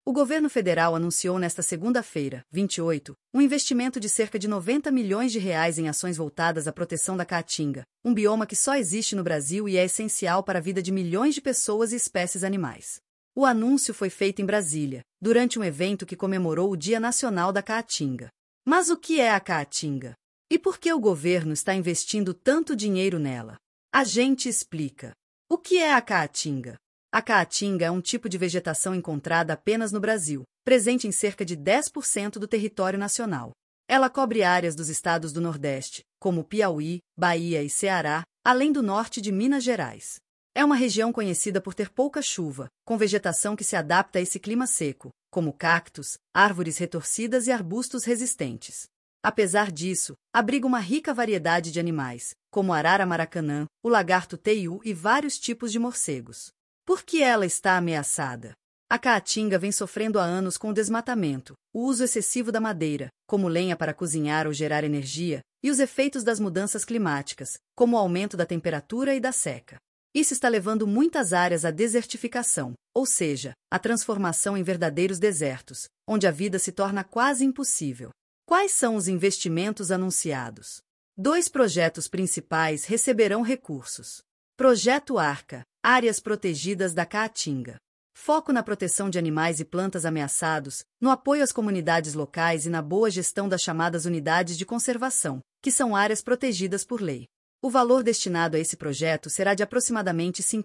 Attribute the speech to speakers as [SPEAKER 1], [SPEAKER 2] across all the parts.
[SPEAKER 1] O governo federal anunciou nesta segunda-feira, 28, um investimento de cerca de R$ 90 milhões em ações voltadas à proteção da caatinga, um bioma que só existe no Brasil e é essencial para a vida de milhões de pessoas e espécies animais. O anúncio foi feito em Brasília, durante um evento que comemorou o Dia Nacional da Caatinga. Mas o que é a caatinga? E por que o governo está investindo tanto dinheiro nela? A gente explica. O que é a caatinga? A caatinga é um tipo de vegetação encontrada apenas no Brasil, presente em cerca de 10% do território nacional. Ela cobre áreas dos estados do Nordeste, como Piauí, Bahia e Ceará, além do norte de Minas Gerais. É uma região conhecida por ter pouca chuva, com vegetação que se adapta a esse clima seco, como cactos, árvores retorcidas e arbustos resistentes. Apesar disso, abriga uma rica variedade de animais, como a arara maracanã, o lagarto teiu e vários tipos de morcegos. Por que ela está ameaçada? A caatinga vem sofrendo há anos com o desmatamento, o uso excessivo da madeira, como lenha para cozinhar ou gerar energia, e os efeitos das mudanças climáticas, como o aumento da temperatura e da seca. Isso está levando muitas áreas à desertificação, ou seja, à transformação em verdadeiros desertos, onde a vida se torna quase impossível. Quais são os investimentos anunciados? 2 projetos principais receberão recursos. Projeto Arca, Áreas Protegidas da Caatinga. Foco na proteção de animais e plantas ameaçados, no apoio às comunidades locais e na boa gestão das chamadas unidades de conservação, que são áreas protegidas por lei. O valor destinado a esse projeto será de aproximadamente R$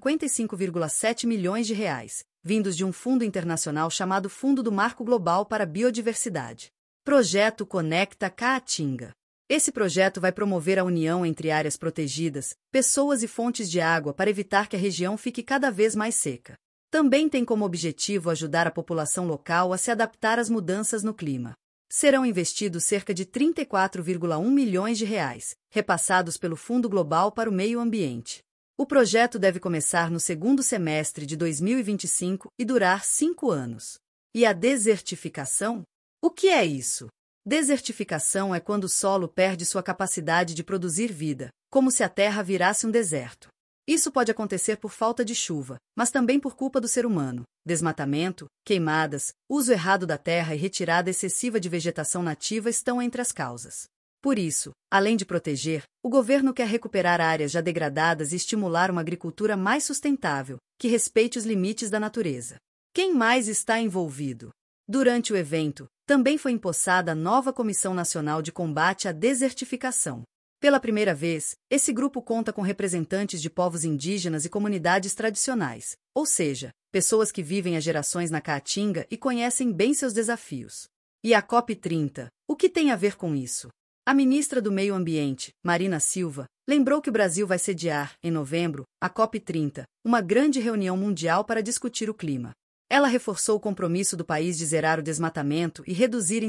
[SPEAKER 1] 55,7 milhões, vindos de um fundo internacional chamado Fundo do Marco Global para a Biodiversidade. Projeto Conecta Caatinga. Esse projeto vai promover a união entre áreas protegidas, pessoas e fontes de água para evitar que a região fique cada vez mais seca. Também tem como objetivo ajudar a população local a se adaptar às mudanças no clima. Serão investidos cerca de R$ 34,1 milhões, repassados pelo Fundo Global para o Meio Ambiente. O projeto deve começar no segundo semestre de 2025 e durar 5 anos. E a desertificação? O que é isso? Desertificação é quando o solo perde sua capacidade de produzir vida, como se a terra virasse um deserto. Isso pode acontecer por falta de chuva, mas também por culpa do ser humano. Desmatamento, queimadas, uso errado da terra e retirada excessiva de vegetação nativa estão entre as causas. Por isso, além de proteger, o governo quer recuperar áreas já degradadas e estimular uma agricultura mais sustentável, que respeite os limites da natureza. Quem mais está envolvido? Durante o evento, também foi empossada a nova Comissão Nacional de Combate à Desertificação. Pela primeira vez, esse grupo conta com representantes de povos indígenas e comunidades tradicionais, ou seja, pessoas que vivem há gerações na Caatinga e conhecem bem seus desafios. E a COP30, o que tem a ver com isso? A ministra do Meio Ambiente, Marina Silva, lembrou que o Brasil vai sediar, em novembro, a COP30, uma grande reunião mundial para discutir o clima. Ela reforçou o compromisso do país de zerar o desmatamento e reduzir em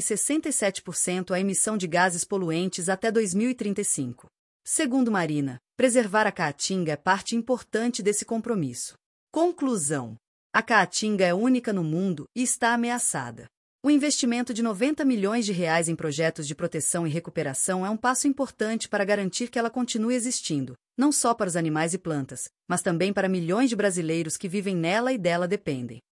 [SPEAKER 1] 67% a emissão de gases poluentes até 2035. Segundo Marina, preservar a Caatinga é parte importante desse compromisso. Conclusão: a Caatinga é única no mundo e está ameaçada. O investimento de R$ 90 milhões em projetos de proteção e recuperação é um passo importante para garantir que ela continue existindo, não só para os animais e plantas, mas também para milhões de brasileiros que vivem nela e dela dependem.